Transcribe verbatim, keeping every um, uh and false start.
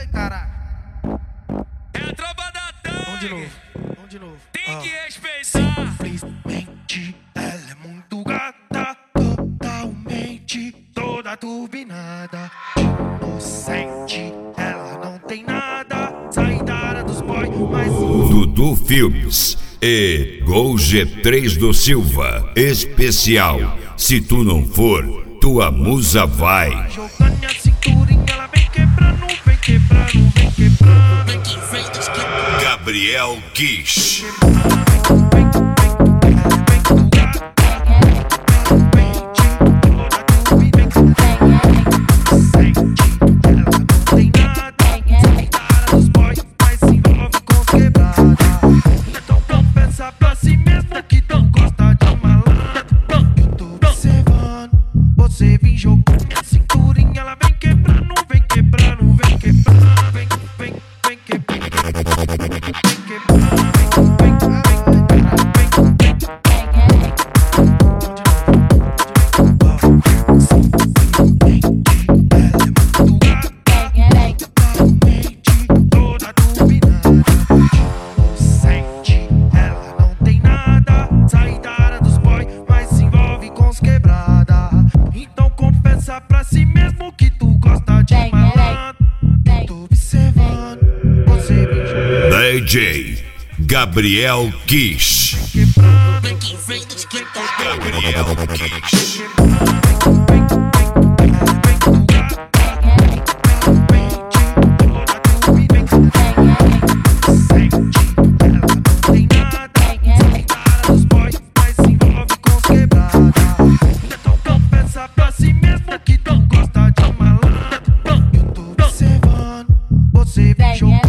caralho. É a tropa da tanque. Vamos de novo, vamos de novo. Tem Ah. que respeitar. Simplesmente ela é muito gata, totalmente toda turbinada. Inocente, ela não tem nada, sai da área dos boys, mas Dudu Filmes e Gol G três do Silva. Especial. Se tu não for, tua musa vai. jogando a cinturinha, ela vem quebrando, vem quebrando, vem quebrando. Gabriel Kish. Você vem jogando minha cinturinha, ela vem quebrando, vem quebrando, vem quebrando, vem, vem, vem quebrando, vem quebrando, vem, toda turbinada. Sente, ela não tem nada, sai da área dos boys, mas se envolve com os quebrada. Então confessa pra si mesmo que tu gosta de malandro. Tô observando, você vem jogando. D J Gabriel Kish. Gabriel Kish. Pra si mesmo que não gosta de malandro. Eu tô observando, você vem jogando.